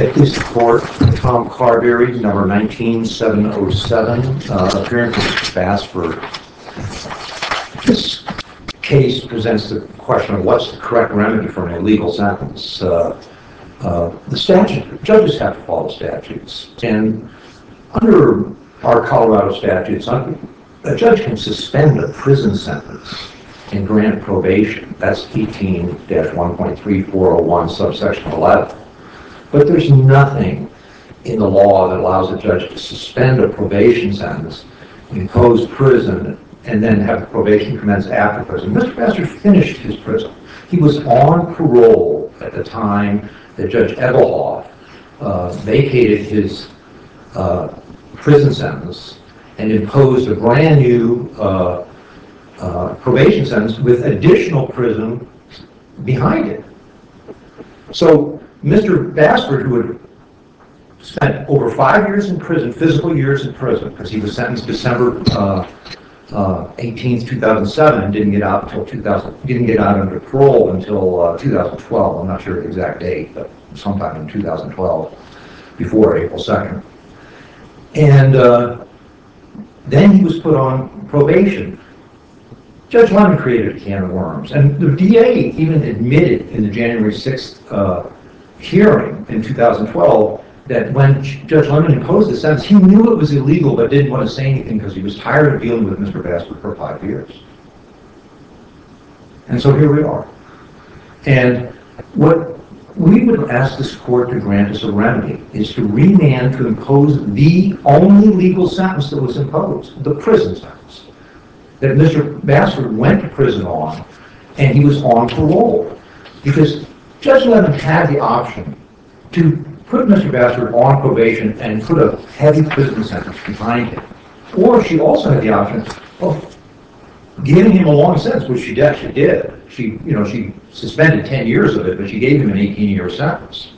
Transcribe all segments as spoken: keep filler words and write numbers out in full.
At this court, Tom Carberry, number nineteen seven oh seven, uh, appearing for Mister Bassford. This case presents the question of what's the correct remedy for an illegal sentence. Uh, uh, the statute, judges have to follow statutes, and under our Colorado statutes, a judge can suspend a prison sentence and grant probation. That's eighteen dash one point three four oh one subsection eleven. But there's nothing in the law that allows a judge to suspend a probation sentence, impose prison, and then have probation commence after prison. Mister Bassford finished his prison. He was on parole at the time that Judge Egelhoff uh, vacated his uh, prison sentence and imposed a brand new uh, uh, probation sentence with additional prison behind it. So Mister Bassford, who had spent over five years in prison, physical years in prison, because he was sentenced December uh, uh, eighteenth, two thousand seven, and didn't get out until two thousand, didn't get out under parole until uh, two thousand twelve. I'm not sure the exact date, but sometime in two thousand twelve, before April second. And uh, then he was put on probation. Judge Lemon created a can of worms, and the D A even admitted in the January sixth uh, hearing in two thousand twelve that when Judge Lemon imposed the sentence, he knew it was illegal but didn't want to say anything because he was tired of dealing with Mister Bassford for five years. And so here we are. And what we would ask this court to grant us a remedy is to remand to impose the only legal sentence that was imposed, the prison sentence, that Mister Bassford went to prison on, and he was on parole. Because Judge Lemon had the option to put Mister Bassford on probation and put a heavy prison sentence behind him. Or she also had the option of giving him a long sentence, which she actually did. She, you know, she suspended ten years of it, but she gave him an eighteen-year sentence.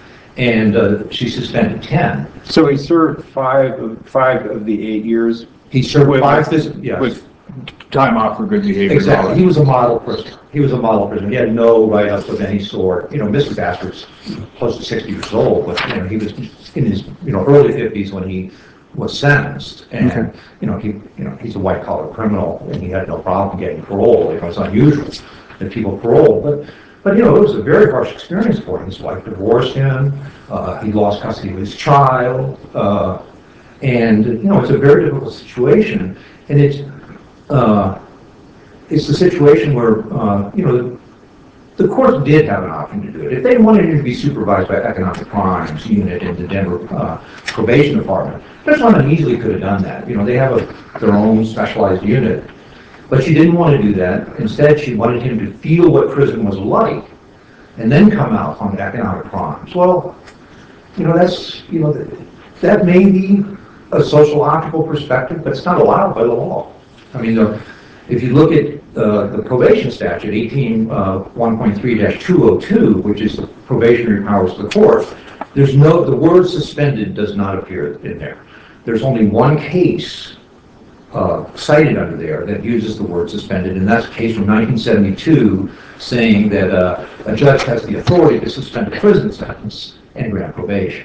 And uh, she suspended ten. So he served five of, five of the eight years? He served with, five, phys- yes. With time off for good behavior. Exactly. He was a model prisoner. He was a model prisoner. He had no write-ups of any sort. You know, Mister Bassford's close to sixty years old, but you know, he was in his you know early fifties when he was sentenced, and okay. you know he you know he's a white-collar criminal, and he had no problem getting parole. You know, it's unusual that people parole, but but you know it was a very harsh experience for him. His wife divorced him. Uh, he lost custody of his child, uh, and you know it's a very difficult situation, and it's. Uh, it's a situation where, uh, you know, the, the court did have an option to do it. If they wanted him to be supervised by Economic Crimes Unit in the Denver uh, Probation Department, Judge Lemon easily could have done that. You know, they have a, their own specialized unit. But she didn't want to do that. Instead, she wanted him to feel what prison was like and then come out on economic crimes. Well, you know, that's, you know, that, that may be a sociological perspective, but it's not allowed by the law. I mean, the, if you look at uh, the probation statute, eighteen one point three dash two oh two, which is the probationary powers of the court, there's no, the word suspended does not appear in there. There's only one case uh, cited under there that uses the word suspended, and that's a case from nineteen seventy-two saying that uh, a judge has the authority to suspend a prison sentence and grant probation.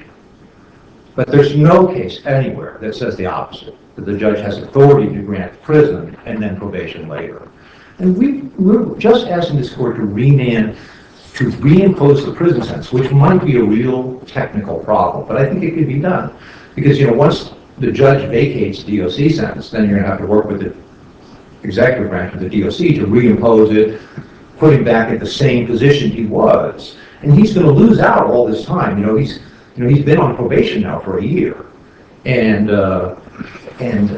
But there's no case anywhere that says the opposite, that the judge has authority to grant prison and then probation later. And we, we're just asking this court to remand, to reimpose the prison sentence, which might be a real technical problem, but I think it could be done. Because, you know, once the judge vacates the D O C sentence, then you're going to have to work with the executive branch of the D O C to reimpose it, put him back at the same position he was. And he's going to lose out all this time. You know, he's You know, he's been on probation now for a year, and uh, and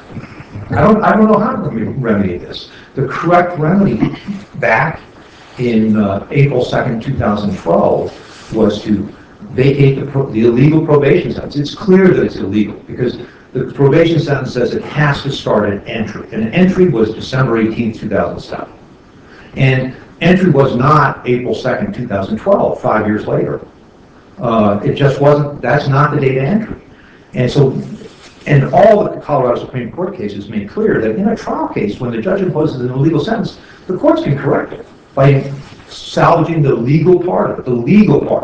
I don't I don't know how to remedy this. The correct remedy back in uh, April second, two thousand twelve, was to vacate the, pro- the illegal probation sentence. It's clear that it's illegal because the probation sentence says it has to start at entry, and entry was December eighteenth, two thousand seven, and entry was not April second, two thousand twelve, five years later. Uh, it just wasn't, that's not the date of entry. And so, and all the Colorado Supreme Court cases made clear that in a trial case, when the judge imposes an illegal sentence, the courts can correct it by salvaging the legal part of it, the legal part of it.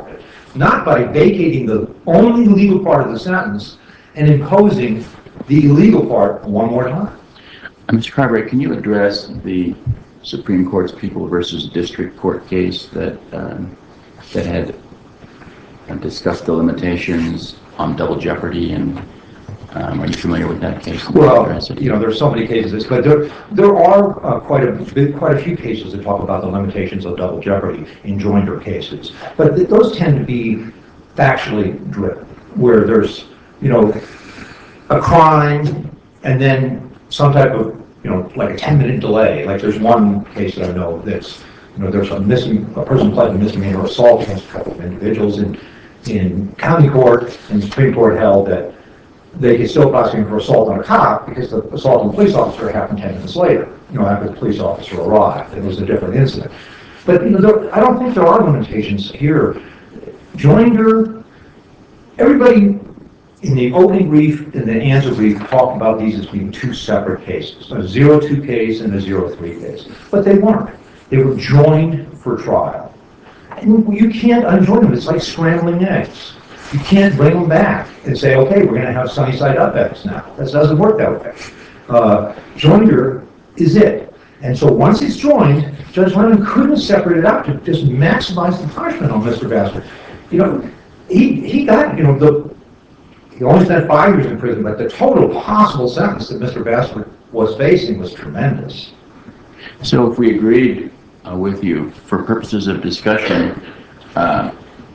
not by vacating the only legal part of the sentence and imposing the illegal part one more time. Uh, Mister Cartwright, can you address the Supreme Court's People versus District Court case that um, that had uh, discussed the limitations on double jeopardy, and um, are you familiar with that case? Well, you know, there's so many cases, but there there are uh, quite a bit, quite a few cases that talk about the limitations of double jeopardy in joinder cases. But th those tend to be factually driven, where there's, you know, a crime and then some type of, you know, like a ten minute delay. Like there's one case that I know that's, you know, there's a missing, a person pled a misdemeanor assault against a couple of individuals in in county court, and the Supreme Court held that they could still prosecute for assault on a cop because the assault on the police officer happened ten minutes later, you know, after the police officer arrived. It was a different incident. But, you know, there, I don't think there are limitations here. Joinder, everybody in the opening brief and the answer brief talked about these as being two separate cases, a zero two case and a zero three case. But they weren't. They were joined for trial. And you can't unjoin them. It's like scrambling eggs. You can't bring them back and say, okay, we're going to have sunny side up eggs now. That doesn't work that way. Uh, joinder is it. And so once it's joined, Judge Lemon couldn't separate it out to just maximize the punishment on Mister Bassford. You know, he, he got, you know, the, he only spent five years in prison, but the total possible sentence that Mister Bassford was facing was tremendous. So if we agreed uh, with you for purposes of discussion, uh,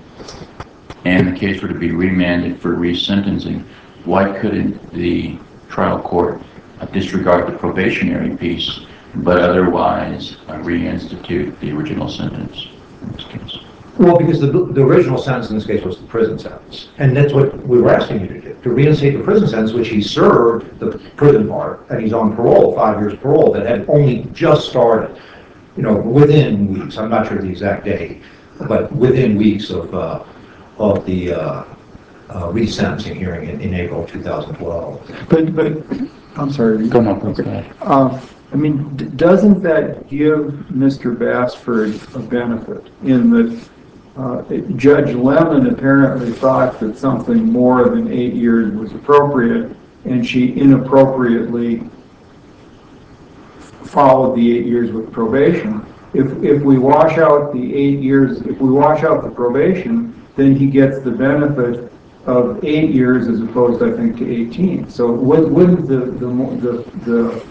and the case were to be remanded for resentencing, why couldn't the trial court uh, disregard the probationary piece, but otherwise uh, reinstitute the original sentence in this case? Well, because the, the original sentence in this case was the prison sentence. And that's what we were asking you to do, to reinstate the prison sentence, which he served the prison part, and he's on parole, five years parole, that had only just started, you know, within weeks. I'm not sure the exact date, but within weeks of, uh, of the uh, uh, resentencing hearing in, in April two thousand twelve. But, but, I'm sorry. Go on, please. Go ahead. Uh, I mean, d doesn't that give Mister Bassford a benefit in that uh, Judge Lemon apparently thought that something more than eight years was appropriate, and she inappropriately followed the eight years with probation. If, if we wash out the eight years, if we wash out the probation, then he gets the benefit of eight years as opposed, I think, to eighteen. So wouldn't the, the, the, the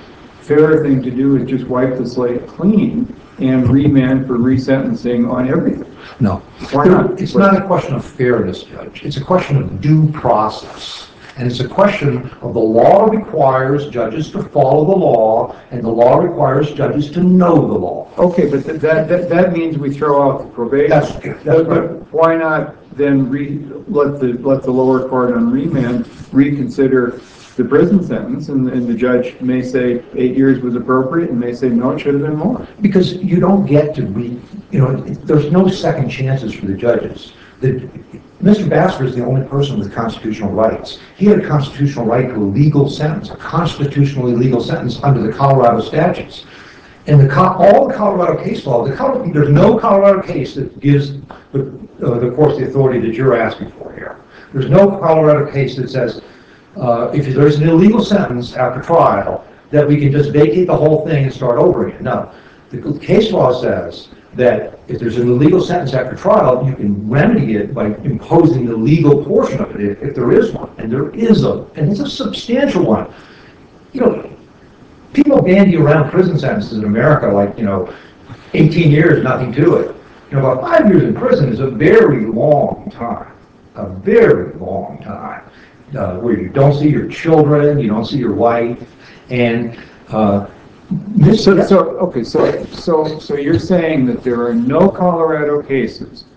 fair thing to do is just wipe the slate clean and remand for resentencing on everything? No. Why not? It's not a question of fairness, Judge. It's a question of due process. And it's a question of the law requires judges to follow the law, and the law requires judges to know the law. Okay, but th that, that that means we throw out the probation. That's, that's but, right. but why not then re, let the let the lower court on remand reconsider the prison sentence, and, and the judge may say eight years was appropriate, and may say no, it should have been more. Because you don't get to re, you know, there's no second chances for the judges. The, Mister Bassford is the only person with constitutional rights. He had a constitutional right to a legal sentence, a constitutionally legal sentence under the Colorado statutes. And the, all the Colorado case law, the Colorado, there's no Colorado case that gives the, uh, the courts the authority that you're asking for here. There's no Colorado case that says uh, if there's an illegal sentence after trial, that we can just vacate the whole thing and start over again. No. The case law says that if there's an illegal sentence after trial, you can remedy it by imposing the legal portion of it, if, if there is one. And there is a, and it's a substantial one. You know, people bandy around prison sentences in America like, you know, eighteen years, nothing to it. You know, about five years in prison is a very long time, a very long time, uh, where you don't see your children, you don't see your wife, and uh, So, so, okay, so, so, so you're saying that there are no Colorado cases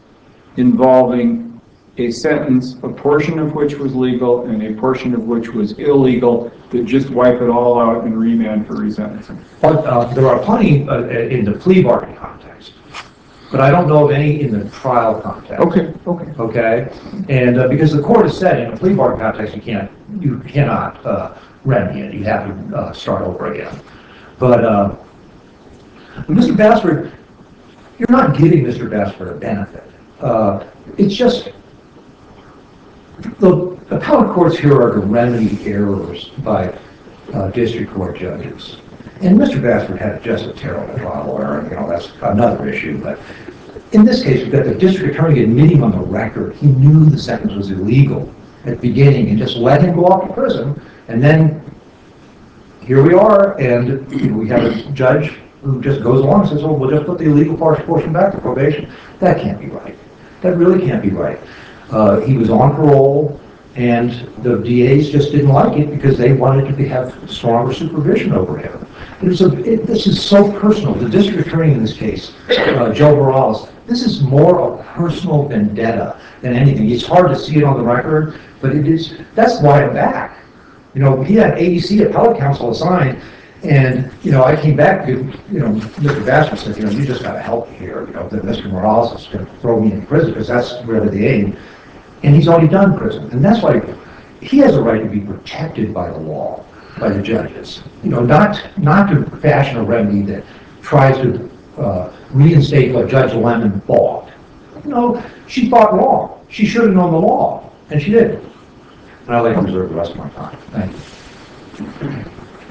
involving a sentence, a portion of which was legal and a portion of which was illegal, that just wipe it all out and remand for resentencing? But uh, there are plenty uh, in the plea bargain context, but I don't know of any in the trial context. Okay, okay. Okay, and uh, because the court has said in a plea bargain context, you can't, you cannot uh, remedy it. You have to uh, start over again. But uh, Mister Bassford, you're not giving Mister Bassford a benefit. uh, it's just, the appellate courts here are to remedy errors by uh, district court judges. And Mister Bassford had just a terrible trial error, you know, that's another issue, but in this case, we've got the district attorney admitting on the record he knew the sentence was illegal at the beginning and just let him go off to prison, and then here we are, and you know, we have a judge who just goes along and says, oh, we'll just put the illegal portion back to probation. That can't be right. That really can't be right. Uh, he was on parole, and the D As just didn't like it because they wanted to be, have stronger supervision over him. It was a, it, this is so personal. The district attorney in this case, uh, Joe Morales, this is more a personal vendetta than anything. It's hard to see it on the record, but it is. That's why I'm back. You know, he had A D C appellate counsel assigned, and, you know, I came back to, you know, Mister Bassford said, you know, you just got to help me here. You know, that Mister Morales is going to throw me in prison because that's really the aim. And he's already done prison. And that's why he has a right to be protected by the law, by the judges. You know, not, not to fashion a remedy that tries to uh, reinstate what Judge Lemon bought. No, she bought wrong. She should have known the law, and she didn't. And I'd like to reserve the rest of my time. Thank you.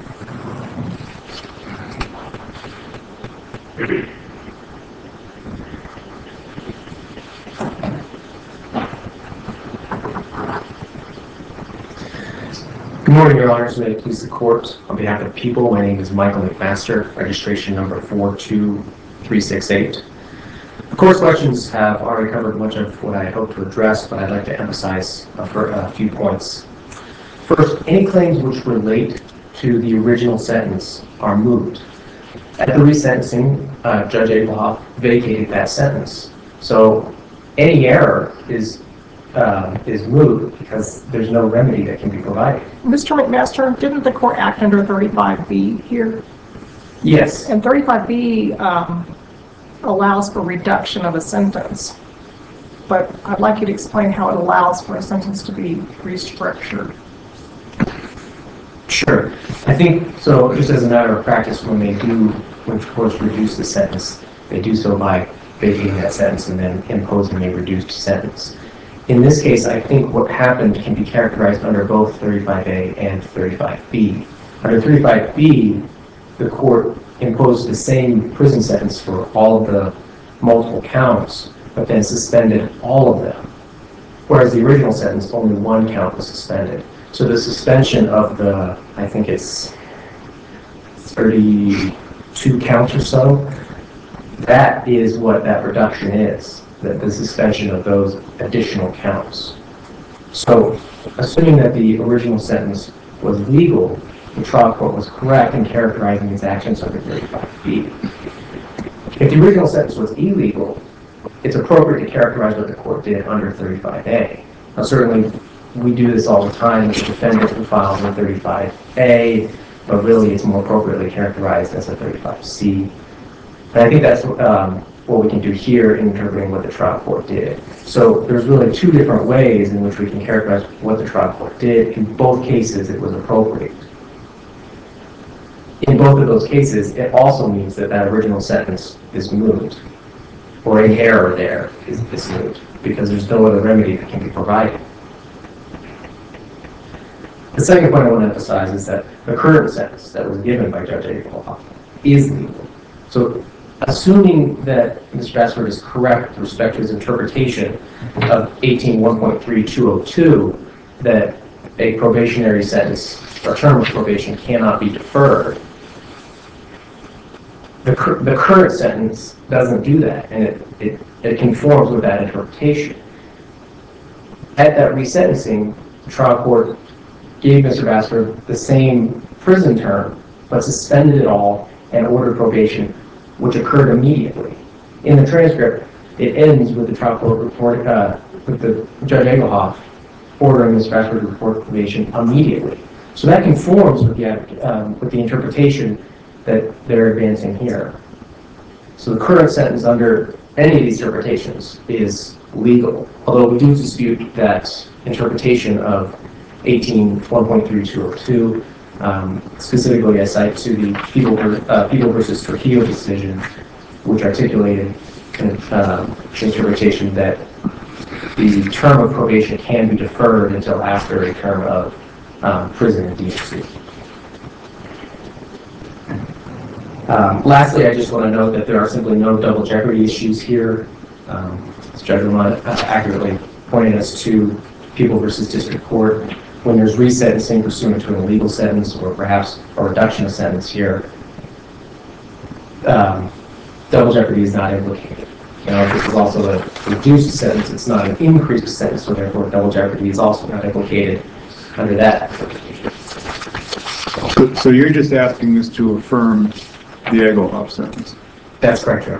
Good morning, Your Honors. May it please the Court. On behalf of the people, my name is Michael McMaster, registration number four two three six eight. The Court's questions have already covered much of what I had hoped to address, but I'd like to emphasize a, a few points. First, any claims which relate to the original sentence are moved. At the resentencing, uh, Judge Abelhoff vacated that sentence. So any error is uh, is moved because there's no remedy that can be provided. Mister McMaster, didn't the court act under thirty-five B here? Yes. And thirty-five B um, allows for reduction of a sentence. But I'd like you to explain how it allows for a sentence to be restructured. Sure. I think, so just as a matter of practice, when they do, when courts reduce the sentence, they do so by vacating that sentence and then imposing a reduced sentence. In this case, I think what happened can be characterized under both thirty-five A and thirty-five B. Under thirty-five B, the court imposed the same prison sentence for all of the multiple counts, but then suspended all of them. Whereas the original sentence, only one count was suspended. So the suspension of the, I think it's thirty-two counts or so, that is what that reduction is, the, the suspension of those additional counts. So assuming that the original sentence was legal, the trial court was correct in characterizing its actions under thirty-five B. If the original sentence was illegal, it's appropriate to characterize what the court did under thirty-five A. Now certainly, we do this all the time with defendants who file under thirty-five A, but really it's more appropriately characterized as a thirty-five C. And I think that's um, what we can do here in interpreting what the trial court did. So there's really two different ways in which we can characterize what the trial court did. In both cases, it was appropriate. In both of those cases, it also means that that original sentence is moved, or an error there is, is moved, because there's no other remedy that can be provided. The second point I want to emphasize is that the current sentence that was given by Judge Abelhoff is legal. So assuming that Mister Bassford is correct with respect to his interpretation of eighteen one point three two oh two, that a probationary sentence or term of probation cannot be deferred, the, the current sentence doesn't do that, and it, it, it conforms with that interpretation. At that resentencing, the trial court gave Mister Bassford the same prison term, but suspended it all and ordered probation, which occurred immediately. In the transcript, it ends with the trial court report, uh, with the Judge Abelhoff ordering Mister Bassford to report probation immediately. So that conforms with the, um, with the interpretation that they're advancing here. So the current sentence under any of these interpretations is legal, although we do dispute that interpretation of eighteen one point three two oh two. Um, specifically, I cite to the People, uh, People versus Trujillo decision, which articulated uh, interpretation that the term of probation can be deferred until after a term of um, prison and D C. Um, lastly, I just want to note that there are simply no double jeopardy issues here. Um, as Judge Lamont uh, accurately pointed us to People versus District Court, when there's resentencing pursuant to an illegal sentence or perhaps a reduction of sentence here, um, double jeopardy is not implicated. Now, if this is also a reduced sentence, it's not an increased sentence, so therefore double jeopardy is also not implicated under that. So, so you're just asking us to affirm the Egelhoff sentence? That's correct, Your Honor.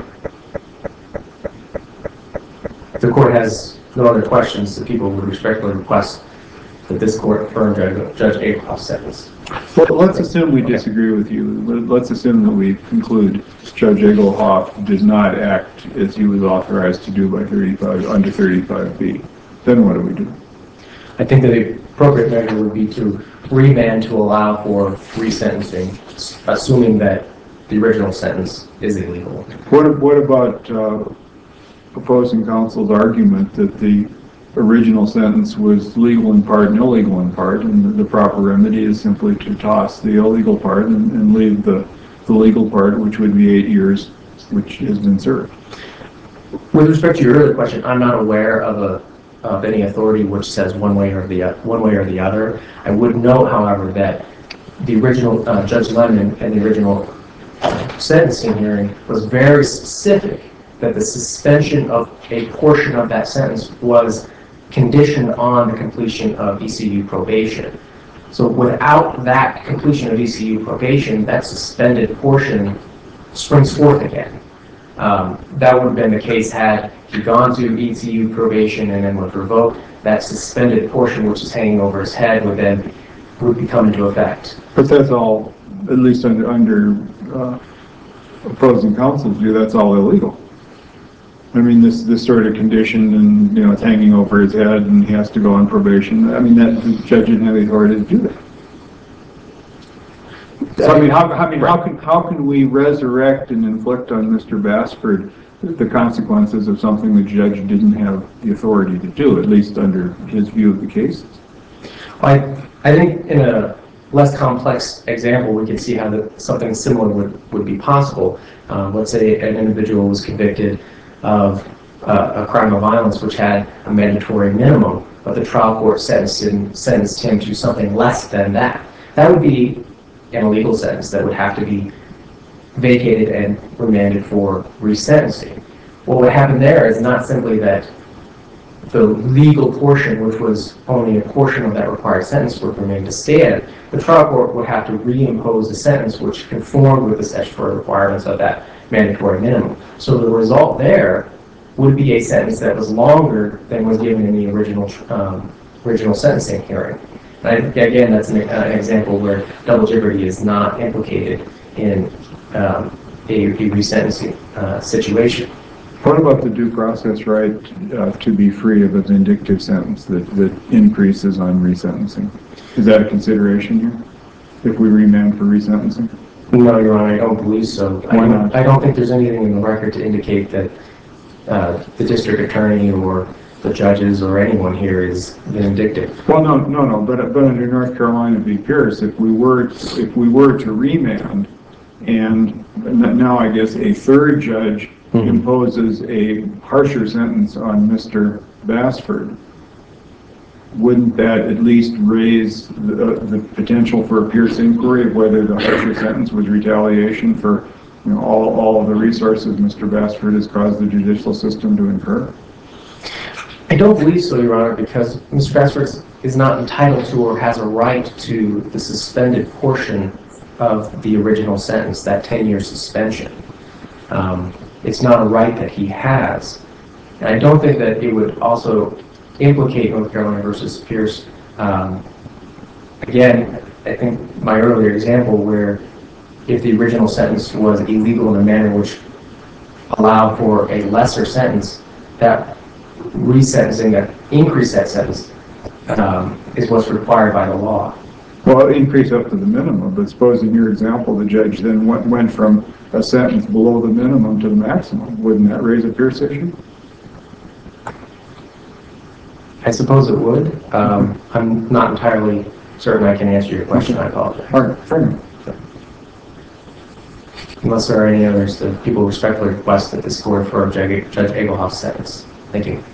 If the court has no other questions, the people would respectfully request that this court affirm Judge, Judge Egelhoff's sentence. Well, let's assume we disagree with you. Let's assume that we conclude Judge Egelhoff does not act as he was authorized to do by thirty-five, under thirty-five B. Then what do we do? I think that the appropriate measure would be to remand to allow for resentencing, assuming that the original sentence is illegal. What, what about uh, opposing counsel's argument that the original sentence was legal in part and illegal in part, and the, the proper remedy is simply to toss the illegal part and, and leave the, the legal part, which would be eight years, which has been served? With respect to your earlier question, I'm not aware of a of any authority which says one way or the one way or the other. I would note, however, that the original uh, Judge Lemon and the original sentencing hearing was very specific that the suspension of a portion of that sentence was conditioned on the completion of E C U probation. So without that completion of E C U probation, that suspended portion springs forth again. Um, that would have been the case had he gone to E C U probation and then was revoked. That suspended portion, which is hanging over his head, would then would become into effect. But that's all, at least under, under uh, opposing counsel's view, that's all illegal. I mean, this this sort of condition, and you know, it's hanging over his head, and he has to go on probation. I mean, that the judge didn't have the authority to do that. So I mean, how I mean, how can how can we resurrect and inflict on Mister Bassford the consequences of something the judge didn't have the authority to do, at least under his view of the cases? I I think in a less complex example, we can see how the, something similar would, would be possible. Um, let's say an individual was convicted of uh, a crime of violence which had a mandatory minimum, but the trial court sentenced him, sentenced him to something less than that. That would be an illegal sentence that would have to be vacated and remanded for resentencing. What would happen there is not simply that the legal portion, which was only a portion of that required sentence, would remain to stand. The trial court would have to reimpose a sentence which conformed with the statutory requirements of that mandatory minimum. So the result there would be a sentence that was longer than was given in the original um, original sentencing hearing. And I, again, that's an, uh, an example where double jeopardy is not implicated in um, a, a resentencing uh, situation. What about the due process right uh, to be free of a vindictive sentence that, that increases on resentencing? Is that a consideration here, if we remand for resentencing? No, Your Honor, I don't believe so. Why I not? I don't think there's anything in the record to indicate that uh, the district attorney or the judges or anyone here is vindictive. Well, no, no, no. But but under North Carolina v. Pierce, if we were if we were to remand, and now I guess a third judge mm-hmm. imposes a harsher sentence on Mister Bassford, wouldn't that at least raise the, uh, the potential for a Pierce inquiry of whether the harsher sentence was retaliation for, you know, all, all of the resources Mister Bassford has caused the judicial system to incur? I don't believe so, Your Honor, because Mister Bassford is not entitled to or has a right to the suspended portion of the original sentence, that ten-year suspension. Um, it's not a right that he has. And I don't think that it would also implicate North Carolina versus Pierce. Um, again, I think my earlier example where if the original sentence was illegal in a manner which allowed for a lesser sentence, that resentencing, that increase that sentence, um, is what's required by the law. Well, increase up to the minimum, but suppose in your example the judge then went, went from a sentence below the minimum to the maximum. Wouldn't that raise a Pierce issue? I suppose it would. Um, I'm not entirely certain I can answer your question. I apologize. All right, fair enough. Unless there are any others, the people respectfully request that this court affirm Judge Judge Egelhoff's sentence. Thank you.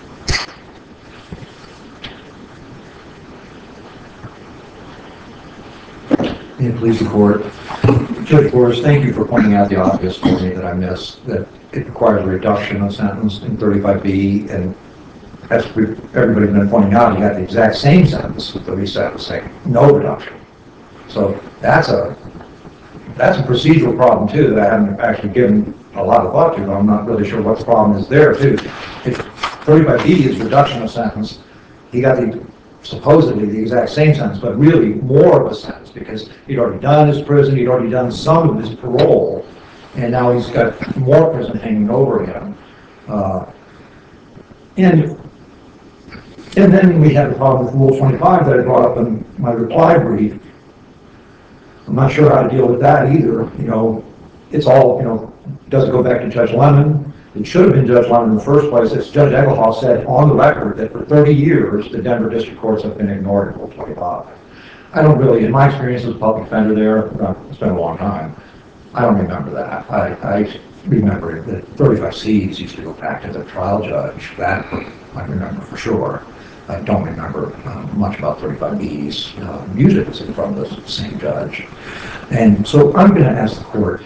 May it please the court. Judge Forrest, thank you for pointing out the obvious for me that I missed, that it requires a reduction of sentence in thirty-five B, and as everybody's been pointing out, you got the exact same sentence with the resentencing, no reduction. So that's a that's a procedural problem too that I haven't actually given a lot of thought to, but I'm not really sure what the problem is there too. If thirty-five B is reduction of sentence, he got the supposedly the exact same sentence, but really more of a sentence because he'd already done his prison, he'd already done some of his parole, and now he's got more prison hanging over him. Uh, and and then we had the problem with Rule twenty-five that I brought up in my reply brief. I'm not sure how to deal with that either. You know, it's all, you know, doesn't go back to Judge Lemon. It should have been Judge Lemon in the first place. As Judge Egelhoff said on the record that for thirty years, the Denver District Courts have been ignored in Rule twenty-five. I don't really, in my experience as a public defender there, uh, it's been a long time, I don't remember that. I, I remember that thirty-five Cs used to go back to the trial judge. That I remember for sure. I don't remember uh, much about thirty-five Bs. Uh, usually it's in front of the same judge. And so I'm going to ask the court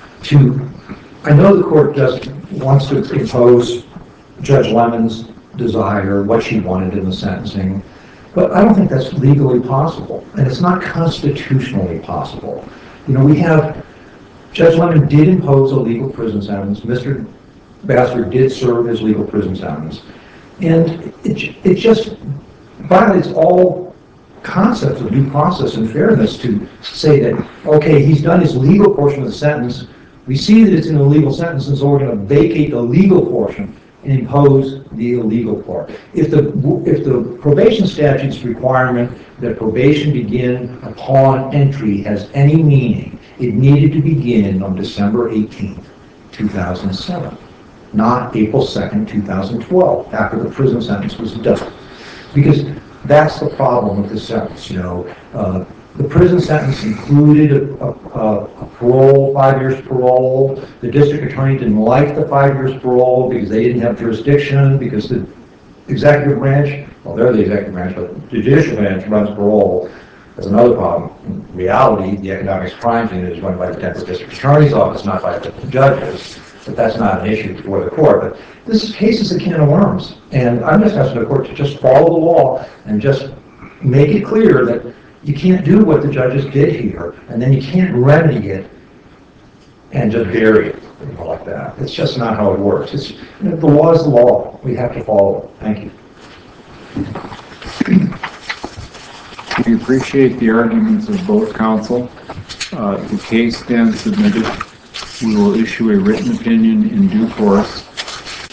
to, I know the court just wants to impose Judge Lemon's desire, what she wanted in the sentencing, but I don't think that's legally possible, and it's not constitutionally possible. You know, we have, Judge Lemon did impose a legal prison sentence. Mister Bassford did serve his legal prison sentence. And it, it just violates all concepts of due process and fairness to say that, okay, he's done his legal portion of the sentence, we see that it's an illegal sentence, and so we're going to vacate the legal portion and impose the illegal part. If the, if the probation statute's requirement that probation begin upon entry has any meaning, it needed to begin on December eighteenth, two thousand seven. Not April second, two thousand twelve, after the prison sentence was done. Because that's the problem with this sentence, you know. Uh, the prison sentence included a, a, a parole, five years parole. The district attorney didn't like the five years parole because they didn't have jurisdiction, because the executive branch, well, they're the executive branch, but the judicial branch runs parole. That's another problem. In reality, the economics crimes unit is run by the Denver District Attorney's Office, not by the judges. But that's not an issue before the court. But this case is a can of worms. And I'm just asking the court to just follow the law and just make it clear that you can't do what the judges did here, and then you can't remedy it and just bury it, you know, like that. It's just not how it works. It's, you know, the law is the law. We have to follow it. Thank you. We appreciate the arguments of both counsel. Uh, the case stands submitted. We will issue a written opinion in due course.